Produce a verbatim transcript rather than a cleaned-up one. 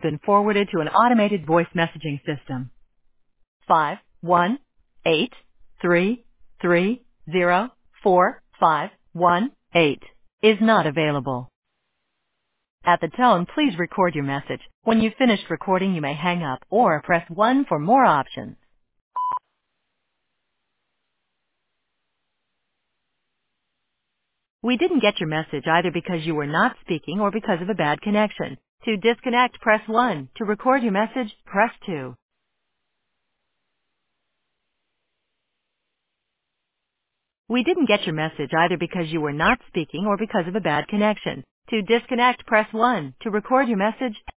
been forwarded to an automated voice messaging system. Five one eight three three zero four five one eight is not available. At the tone, please record your message. When you've finished recording, you may hang up or press one for more options. We didn't get your message either because you were not speaking or because of a bad connection. To disconnect, press one. To record your message, press two. We didn't get your message either because you were not speaking or because of a bad connection. To disconnect, press one. To record your message,